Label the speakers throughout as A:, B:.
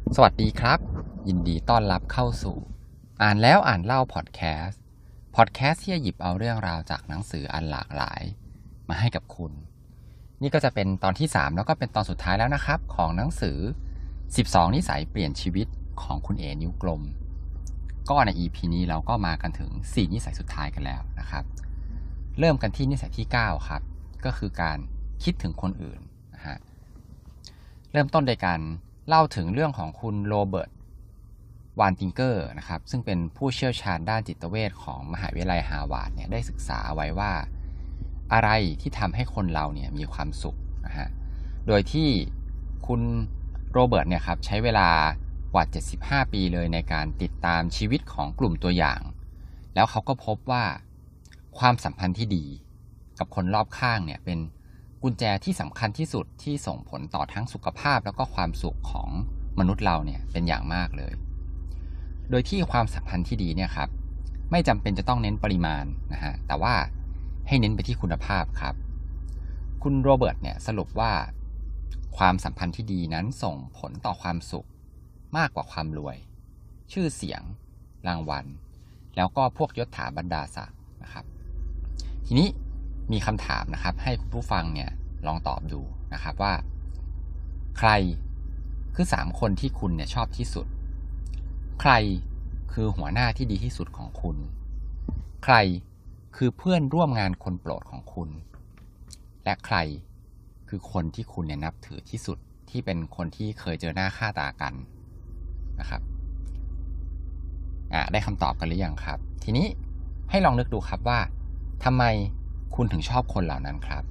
A: สวัสดีครับยินดีต้อนรับเข้าสู่อ่านแล้วอ่านเล่าพอดแคสต์ที่จะหยิบเอาเรื่องราวจากหนังสืออันหลากหลายมาให้กับคุณนี่ก็จะเป็นตอนที่3แล้วก็เป็นตอนสุดท้ายแล้วนะครับของหนังสือ12นิสัยเปลี่ยนชีวิตของคุณเอนิ้วกลมก็ใน EP นี้เราก็มากันถึง4นิสัยสุดท้ายกันแล้วนะครับเริ่มกันที่นิสัยที่9ครับก็คือการคิดถึงคนอื่นนะฮะเริ่มต้นโดยการเล่าถึงเรื่องของคุณโรเบิร์ตวานติงเกอร์นะครับซึ่งเป็นผู้เชี่ยวชาญด้านจิตเวชของมหาวิทยาลัยฮาร์วาร์ดเนี่ยได้ศึกษาเอาไว้ว่าอะไรที่ทำให้คนเราเนี่ยมีความสุขนะฮะโดยที่คุณโรเบิร์ตเนี่ยครับใช้เวลากว่า75ปีเลยในการติดตามชีวิตของกลุ่มตัวอย่างแล้วเขาก็พบว่าความสัมพันธ์ที่ดีกับคนรอบข้างเนี่ยเป็นกุญแจที่สำคัญที่สุดที่ส่งผลต่อทั้งสุขภาพแล้วก็ความสุขของมนุษย์เราเนี่ยเป็นอย่างมากเลยโดยที่ความสัมพันธ์ที่ดีเนี่ยครับไม่จำเป็นจะต้องเน้นปริมาณนะฮะแต่ว่าให้เน้นไปที่คุณภาพครับคุณโรเบิร์ตเนี่ยสรุปว่าความสัมพันธ์ที่ดีนั้นส่งผลต่อความสุขมากกว่าความรวยชื่อเสียงรางวัลแล้วก็พวกยศถาบรรดาศักดิ์นะครับทีนี้มีคำถามนะครับให้คุณผู้ฟังเนี่ยลองตอบดูนะครับว่าใครคือ3คนที่คุณเนี่ยชอบที่สุดใครคือหัวหน้าที่ดีที่สุดของคุณใครคือเพื่อนร่วมงานคนโปรดของคุณและใครคือคนที่คุณเนี่ยนับถือที่สุดที่เป็นคนที่เคยเจอหน้าค่าตากันนะครับได้คำตอบกันหรือยังครับทีนี้ให้ลองนึกดูครับว่าทำไมคุณถึงชอบคนเหล่านั้นครับ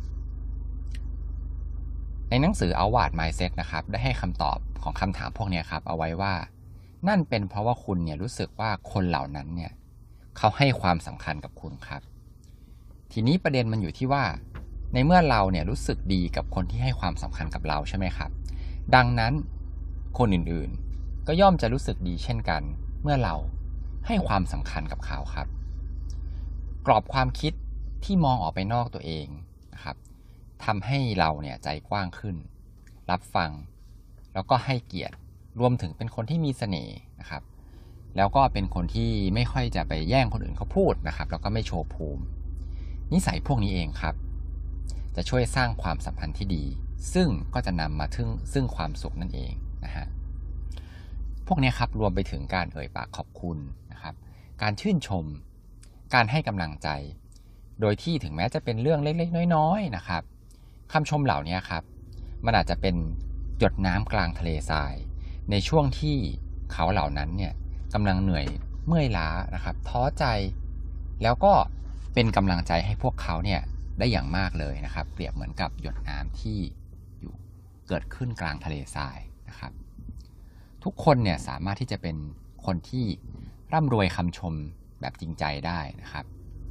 A: ในหนังสือ Outward Mindset นะครับได้ให้คำตอบของคำถามพวกนี้ครับเอาไว้ว่านั่นเป็นเพราะว่าคุณเนี่ยรู้สึกว่าคนเหล่านั้นเนี่ยเขาให้ความสำคัญกับคุณครับทีนี้ประเด็นมันอยู่ที่ว่าในเมื่อเราเนี่ยรู้สึกดีกับคนที่ให้ความสำคัญกับเราใช่ไหมครับดังนั้นคนอื่นๆก็ย่อมจะรู้สึกดีเช่นกันเมื่อเราให้ความสำคัญกับเขาครับกรอบความคิดที่มองออกไปนอกตัวเองนะครับทำให้เราเนี่ยใจกว้างขึ้นรับฟังแล้วก็ให้เกียรติรวมถึงเป็นคนที่มีเสน่ห์นะครับแล้วก็เป็นคนที่ไม่ค่อยจะไปแย่งคนอื่นเขาพูดนะครับแล้วก็ไม่โชว์ภูมินิสัยพวกนี้เองครับจะช่วยสร้างความสัมพันธ์ที่ดีซึ่งก็จะนำมาถึงซึ่งความสุขนั่นเองนะฮะพวกนี้ครับรวมไปถึงการเอ่ยปากขอบคุณนะครับการชื่นชมการให้กำลังใจโดยที่ถึงแม้จะเป็นเรื่องเล็กๆน้อยๆนะครับคำชมเหล่านี้ครับมันอาจจะเป็นหยดน้ำกลางทะเลทรายในช่วงที่เขาเหล่านั้นเนี่ยกำลังเหนื่อยเมื่อยล้านะครับท้อใจแล้วก็เป็นกำลังใจให้พวกเขาเนี่ยได้อย่างมากเลยนะครับเปรียบเหมือนกับหยดน้ำที่อยู่เกิดขึ้นกลางทะเลทรายนะครับทุกคนเนี่ยสามารถที่จะเป็นคนที่ร่ำรวยคำชมแบบจริงใจได้นะครับ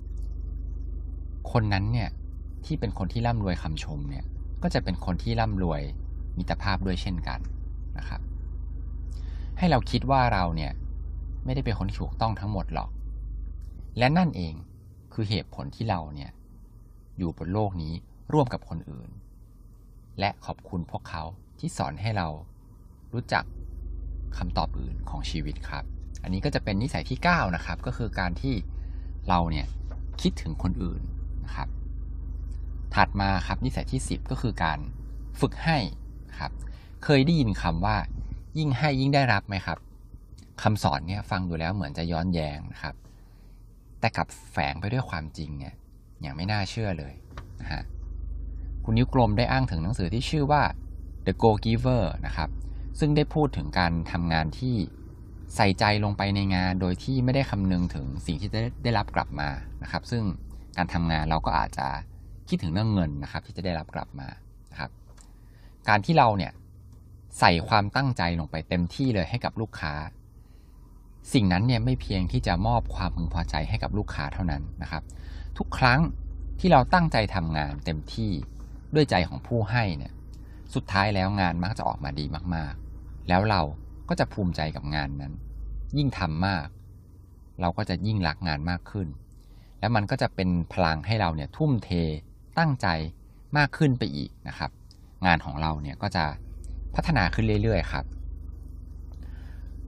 A: คนนั้นเนี่ยที่เป็นคนที่ร่ำรวยคำชมเนี่ยก็จะเป็นคนที่ร่ำรวยมิตรภาพด้วยเช่นกันนะครับให้เราคิดว่าเราเนี่ยไม่ได้เป็นคนที่ถูกต้องทั้งหมดหรอกและนั่นเองคือเหตุผลที่เราเนี่ยอยู่บนโลกนี้ร่วมกับคนอื่นและขอบคุณพวกเขาที่สอนให้เรารู้จักคำตอบอื่นของชีวิตครับอันนี้ก็จะเป็นนิสัยที่9นะครับก็คือการที่เราเนี่ยคิดถึงคนอื่นนะครับถัดมาครับนิสัยที่10ก็คือการฝึกให้ครับเคยได้ยินคำว่ายิ่งให้ยิ่งได้รับไหมครับคำสอนเนี่ยฟังดูแล้วเหมือนจะย้อนแย้งนะครับแต่กลับแฝงไปด้วยความจริงเนี่ยอย่างไม่น่าเชื่อเลยนะฮะคุณนิ้วกลมได้อ้างถึงหนังสือที่ชื่อว่า The Go Giver นะครับซึ่งได้พูดถึงการทำงานที่ใส่ใจลงไปในงานโดยที่ไม่ได้คำนึงถึงสิ่งที่จะได้รับกลับมานะครับซึ่งการทำงานเราก็อาจจะคิดถึงเรื่องเงินนะครับที่จะได้รับกลับมานะครับการที่เราเนี่ยใส่ความตั้งใจลงไปเต็มที่เลยให้กับลูกค้าสิ่งนั้นเนี่ยไม่เพียงที่จะมอบความพึงพอใจให้กับลูกค้าเท่านั้นนะครับทุกครั้งที่เราตั้งใจทำงานเต็มที่ด้วยใจของผู้ให้เนี่ยสุดท้ายแล้วงานมักจะออกมาดีมากๆแล้วเราก็จะภูมิใจกับงานนั้นยิ่งทำมากเราก็จะยิ่งรักงานมากขึ้นแล้วมันก็จะเป็นพลังให้เราเนี่ยทุ่มเทตั้งใจมากขึ้นไปอีกนะครับงานของเราเนี่ยก็จะพัฒนาขึ้นเรื่อยๆครับ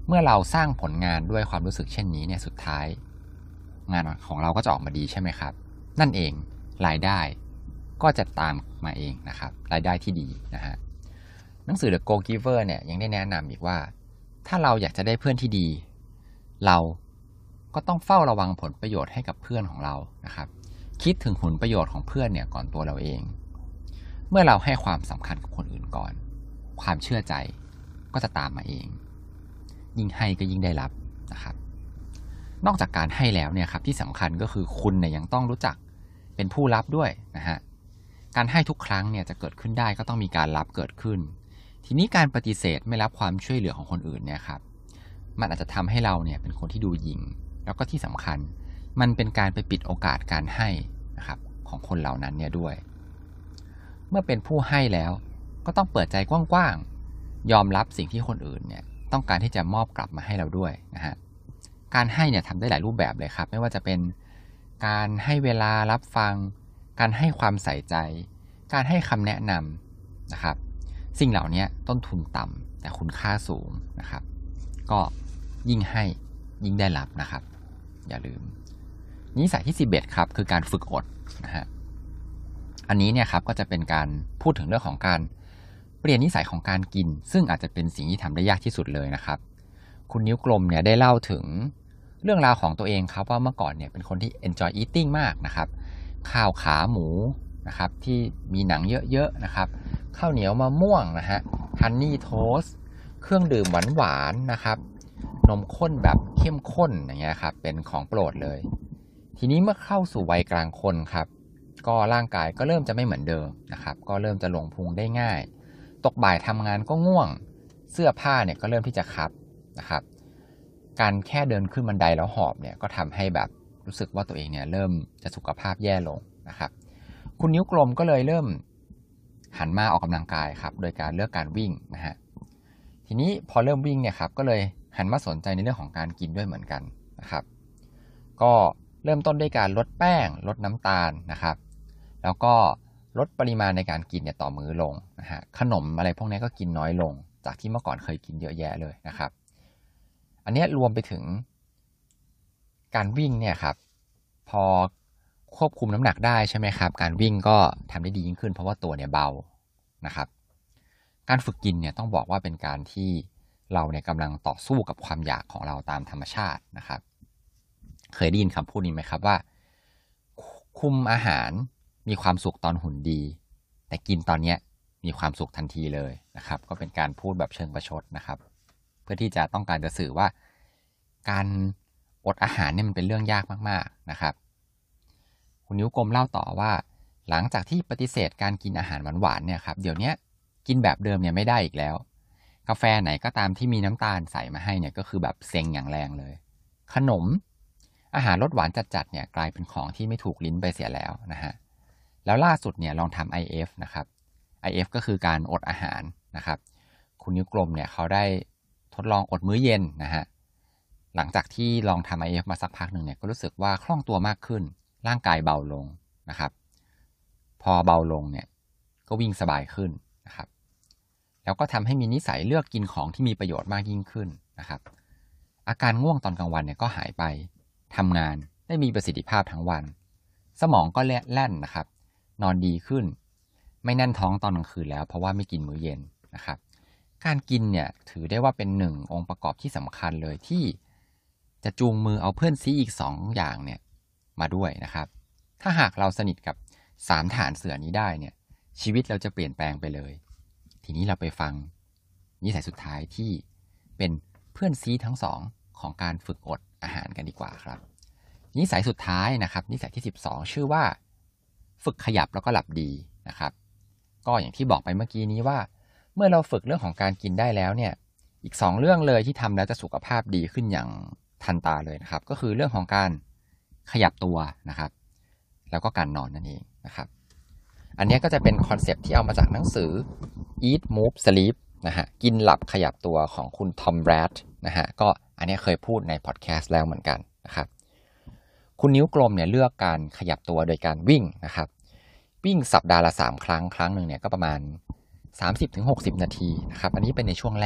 A: เมื่อเราสร้างผลงานด้วยความรู้สึกเช่นนี้เนี่ยสุดท้ายงานของเราก็จะออกมาดีใช่ไหมครับนั่นเองรายได้ก็จะตามมาเองนะครับรายได้ที่ดีนะฮะหนังสือ The Go Giver เนี่ยยังได้แนะนำอีกว่าถ้าเราอยากจะได้เพื่อนที่ดีเราก็ต้องเฝ้าระวังผลประโยชน์ให้กับเพื่อนของเรานะครับคิดถึงผลประโยชน์ของเพื่อนเนี่ยก่อนตัวเราเองเมื่อเราให้ความสำคัญกับคนอื่นก่อนความเชื่อใจก็จะตามมาเองยิ่งให้ก็ยิ่งได้รับนะครับนอกจากการให้แล้วเนี่ยครับที่สำคัญก็คือคุณเนี่ยยังต้องรู้จักเป็นผู้รับด้วยนะฮะการให้ทุกครั้งเนี่ยจะเกิดขึ้นได้ก็ต้องมีการรับเกิดขึ้นทีนี้การปฏิเสธไม่รับความช่วยเหลือของคนอื่นเนี่ยครับมันอาจจะทำให้เราเนี่ยเป็นคนที่ดูหยิ่งแล้วก็ที่สำคัญมันเป็นการไปปิดโอกาสการให้นะครับของคนเหล่านั้นเนี่ยด้วยเมื่อเป็นผู้ให้แล้วก็ต้องเปิดใจกว้างๆยอมรับสิ่งที่คนอื่นเนี่ยต้องการที่จะมอบกลับมาให้เราด้วยนะฮะการให้เนี่ยทำได้หลายรูปแบบเลยครับไม่ว่าจะเป็นการให้เวลารับฟังการให้ความใส่ใจการให้คำแนะนำนะครับสิ่งเหล่านี้ต้นทุนต่ำแต่คุณค่าสูงนะครับก็ยิ่งให้ยิ่งได้รับนะครับอย่าลืมนิสัยที่11ครับคือการฝึกอดนะฮะอันนี้เนี่ยครับก็จะเป็นการพูดถึงเรื่องของการเปลี่ยนนิสัยของการกินซึ่งอาจจะเป็นสิ่งที่ทำได้ยากที่สุดเลยนะครับคุณนิ้วกลมเนี่ยได้เล่าถึงเรื่องราวของตัวเองครับว่าเมื่อก่อนเนี่ยเป็นคนที่ enjoy eating มากนะครับข้าวขาหมูนะครับที่มีหนังเยอะๆนะครับข้าวเหนียวมะม่วงนะฮะฮันนี่โทสต์เครื่องดื่มหวานๆนะครับนมข้นแบบเข้มข้นอย่างเงี้ยครับเป็นของโปรดเลยทีนี้เมื่อเข้าสู่วัยกลางคนครับก็ร่างกายก็เริ่มจะไม่เหมือนเดิมนะครับก็เริ่มจะหลงพุงได้ง่ายตกบ่ายทำงานก็ง่วงเสื้อผ้าเนี่ยก็เริ่มที่จะคับนะครับการแค่เดินขึ้นบันไดแล้วหอบเนี่ยก็ทำให้แบบรู้สึกว่าตัวเองเนี่ยเริ่มจะสุขภาพแย่ลงนะครับคุณนิ้วกลมก็เลยเริ่มหันมาออกกำลังกายครับโดยการเลือกการวิ่งนะฮะทีนี้พอเริ่มวิ่งเนี่ยครับก็เลยหันมาสนใจในเรื่องของการกินด้วยเหมือนกันนะครับก็เริ่มต้นด้วยการลดแป้งลดน้ำตาลนะครับแล้วก็ลดปริมาณในการกินเนี่ยต่อมื้อลงนะฮะขนมอะไรพวกนี้ก็กินน้อยลงจากที่เมื่อก่อนเคยกินเยอะแยะเลยนะครับอันนี้รวมไปถึงการวิ่งเนี่ยครับพอควบคุมน้ำหนักได้ใช่ไหมครับการวิ่งก็ทำได้ดียิ่งขึ้นเพราะว่าตัวเนี่ยเบานะครับการฝึกกินเนี่ยต้องบอกว่าเป็นการที่เราเนี่ยกำลังต่อสู้กับความอยากของเราตามธรรมชาตินะครับเคยได้ยินคำพูดนี้ไหมครับว่าคุมอาหารมีความสุขตอนหุ่นดีแต่กินตอนเนี้ยมีความสุขทันทีเลยนะครับก็เป็นการพูดแบบเชิงประชดนะครับเพื่อที่จะต้องการจะสื่อว่าการอดอาหารเนี่ยมันเป็นเรื่องยากมากๆนะครับคุณนิ้วกลมเล่าต่อว่าหลังจากที่ปฏิเสธการกินอาหารหวานๆเนี่ยครับเดี๋ยวนี้กินแบบเดิมเนี่ยไม่ได้อีกแล้วกาแฟไหนก็ตามที่มีน้ำตาลใส่มาให้เนี่ยก็คือแบบเซ็งอย่างแรงเลยขนมอาหารรสหวานจัดๆเนี่ยกลายเป็นของที่ไม่ถูกลิ้นไปเสียแล้วนะฮะแล้วล่าสุดเนี่ยลองทำ IF นะครับ IF ก็คือการอดอาหารนะครับคุณนิ้วกลมเนี่ยเขาได้ทดลองอดมื้อเย็นนะฮะหลังจากที่ลองทำ IF มาสักพักหนึ่งเนี่ยก็รู้สึกว่าคล่องตัวมากขึ้นร่างกายเบาลงนะครับพอเบาลงเนี่ยก็วิ่งสบายขึ้นนะครับแล้วก็ทำให้มีนิสัยเลือกกินของที่มีประโยชน์มากยิ่งขึ้นนะครับอาการง่วงตอนกลางวันเนี่ยก็หายไปทำงานได้มีประสิทธิภาพทั้งวันสมองก็แล่นนะครับนอนดีขึ้นไม่แน่นท้องตอนกลางคืนแล้วเพราะว่าไม่กินมื้อเย็นนะครับการกินเนี่ยถือได้ว่าเป็นหนึ่งองค์ประกอบที่สำคัญเลยที่จะจูงมือเอาเพื่อนซีอีก2อย่างเนี่ยมาด้วยนะครับถ้าหากเราสนิทกับ3ฐานเสือนี้ได้เนี่ยชีวิตเราจะเปลี่ยนแปลงไปเลยทีนี้เราไปฟังนิสัยสุดท้ายที่เป็นเพื่อนซีทั้งสองของการฝึกอดอาหารกันดีกว่าครับนิสัยสุดท้ายนะครับนิสัยที่12ชื่อว่าฝึกขยับแล้วก็หลับดีนะครับก็อย่างที่บอกไปเมื่อกี้นี้ว่าเมื่อเราฝึกเรื่องของการกินได้แล้วเนี่ยอีก2เรื่องเลยที่ทำแล้วจะสุขภาพดีขึ้นอย่างทันตาเลยนะครับก็คือเรื่องของการขยับตัวนะครับแล้วก็การนอนนั่นเองนะครับอันนี้ก็จะเป็นคอนเซปต์ที่เอามาจากหนังสือ Eat Move Sleep นะฮะกินหลับขยับตัวของคุณทอมแบรดนะฮะก็อันนี้เคยพูดในพอดแคสต์แล้วเหมือนกันนะครับคุณนิ้วกลมเนี่ยเลือกการขยับตัวโดยการวิ่งนะครับวิ่งสัปดาห์ละ3 ครั้งครั้งหนึ่งเนี่ยก็ประมาณ 30-60 นาทีนะครับอันนี้เป็นในช่วงแรก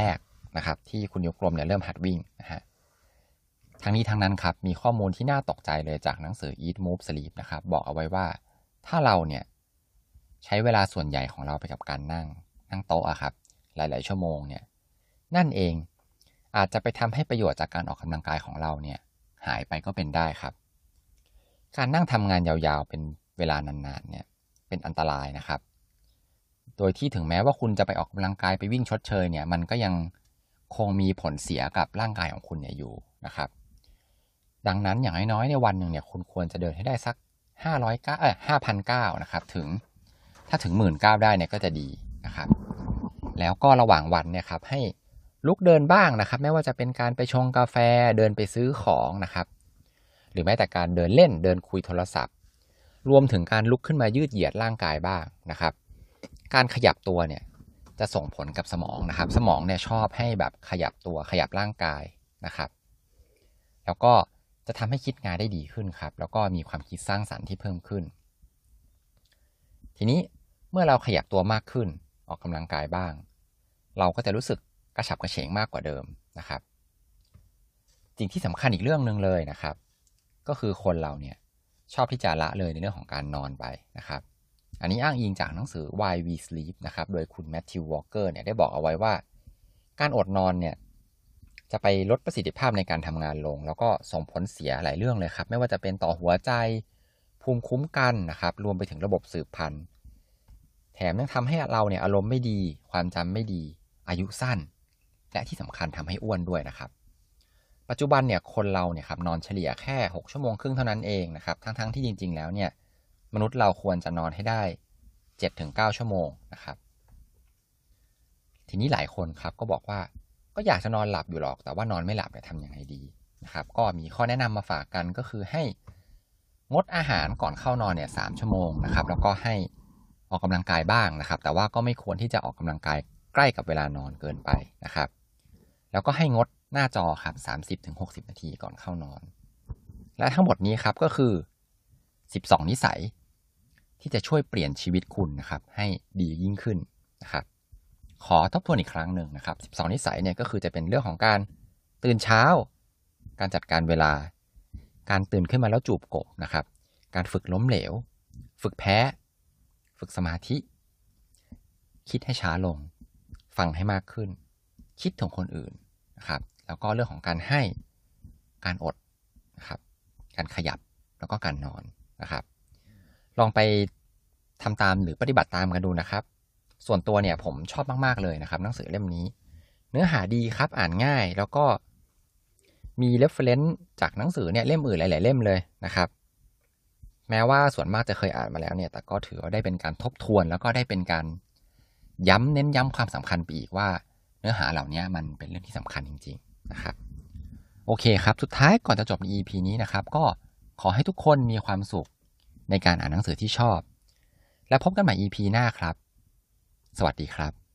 A: นะครับที่คุณยุกลมเนี่ยเริ่มหัดวิ่งนะฮะทั้งนี้ทั้งนั้นครับมีข้อมูลที่น่าตกใจเลยจากหนังสือ Eat Move Sleep นะครับบอกเอาไว้ว่าถ้าเราเนี่ยใช้เวลาส่วนใหญ่ของเราไปกับการนั่งโต๊ะอะครับหลายๆชั่วโมงเนี่ยนั่นเองอาจจะไปทำให้ประโยชน์จากการออกกำลังกายของเราเนี่ยหายไปก็เป็นได้ครับการนั่งทำงานยาวๆเป็นเวลานานๆเนี่ยเป็นอันตรายนะครับโดยที่ถึงแม้ว่าคุณจะไปออกกำลังกายไปวิ่งชดเชยเนี่ยมันก็ยังคงมีผลเสียกับร่างกายของคุณเนี่ยอยู่นะครับดังนั้นอย่างน้อยๆในวันหนึ่งเนี่ยคุณควรจะเดินให้ได้สัก5,900นะครับถ้าถึง 19,000 ได้เนี่ยก็จะดีนะครับแล้วก็ระหว่างวันเนี่ยครับให้ลุกเดินบ้างนะครับไม่ว่าจะเป็นการไปชงกาแฟเดินไปซื้อของนะครับหรือแม้แต่การเดินเล่นเดินคุยโทรศัพท์รวมถึงการลุกขึ้นมายืดเหยียดร่างกายบ้างนะครับการขยับตัวเนี่ยจะส่งผลกับสมองนะครับสมองเนี่ยชอบให้แบบขยับตัวขยับร่างกายนะครับแล้วก็จะทำให้คิดงานได้ดีขึ้นครับแล้วก็มีความคิดสร้างสรรค์ที่เพิ่มขึ้นทีนี้เมื่อเราขยับตัวมากขึ้นออกกำลังกายบ้างเราก็จะรู้สึกกระฉับกระเฉงมากกว่าเดิมนะครับสิ่งที่สำคัญอีกเรื่องนึงเลยนะครับก็คือคนเราเนี่ยชอบที่จะละเลยในเรื่องของการนอนไปนะครับอันนี้อ้างอิงจากหนังสือ Why We Sleep นะครับโดยคุณแมทธิว วอลเกอร์เนี่ยได้บอกเอาไว้ว่าการอดนอนเนี่ยจะไปลดประสิทธิภาพในการทำงานลงแล้วก็ส่งผลเสียหลายเรื่องเลยครับไม่ว่าจะเป็นต่อหัวใจภูมิคุ้มกันนะครับรวมไปถึงระบบสืบพันธุ์แถมยังทำให้เราเนี่ยอารมณ์ไม่ดีความจำไม่ดีอายุสั้นและที่สำคัญทำให้อ้วนด้วยนะครับปัจจุบันเนี่ยคนเราเนี่ยครับนอนเฉลี่ยแค่6 ชั่วโมงครึ่งเท่านั้นเองนะครับทั้งที่จริงๆแล้วเนี่ยมนุษย์เราควรจะนอนให้ได้ 7-9 ชั่วโมงนะครับทีนี้หลายคนครับก็บอกว่าก็อยากจะนอนหลับอยู่หรอกแต่ว่านอนไม่หลับจะทำยังไงดีนะครับก็มีข้อแนะนำมาฝากกันก็คือให้งดอาหารก่อนเข้านอนเนี่ย3 ชั่วโมงนะครับแล้วก็ให้ออกกำลังกายบ้างนะครับแต่ว่าก็ไม่ควรที่จะออกกำลังกายใกล้กับเวลานอนเกินไปนะครับแล้วก็ให้งดหน้าจอครับ 30-60 นาทีก่อนเข้านอนและทั้งหมดนี้ครับก็คือ12 นิสัยที่จะช่วยเปลี่ยนชีวิตคุณนะครับให้ดียิ่งขึ้นนะครับขอทบทวนอีกครั้งหนึ่งนะครับ12 นิสัยเนี่ยก็คือจะเป็นเรื่องของการตื่นเช้าการจัดการเวลาการตื่นขึ้นมาแล้วจูบกบนะครับการฝึกล้มเหลวฝึกแพ้ฝึกสมาธิคิดให้ช้าลงฟังให้มากขึ้นคิดถึงคนอื่นนะครับแล้วก็เรื่องของการให้การอดนะครับการขยับแล้วก็การนอนนะครับลองไปทำตามหรือปฏิบัติตามกันดูนะครับส่วนตัวเนี่ยผมชอบมากๆเลยนะครับหนังสือเล่มนี้เนื้อหาดีครับอ่านง่ายแล้วก็มี reference จากหนังสือเนี่ยเล่มอื่นหลายๆเล่มเลยนะครับแม้ว่าส่วนมากจะเคยอ่านมาแล้วเนี่ยแต่ก็ถือว่าได้เป็นการทบทวนแล้วก็ได้เป็นการเน้นย้ำความสำคัญไปอีกว่าเนื้อหาเหล่านี้มันเป็นเรื่องที่สำคัญจริงๆนะครับโอเคครับสุดท้ายก่อนจะจบใน EP นี้นะครับก็ขอให้ทุกคนมีความสุขในการอ่านหนังสือที่ชอบและพบกันใหม่ EP หน้าครับสวัสดีครับ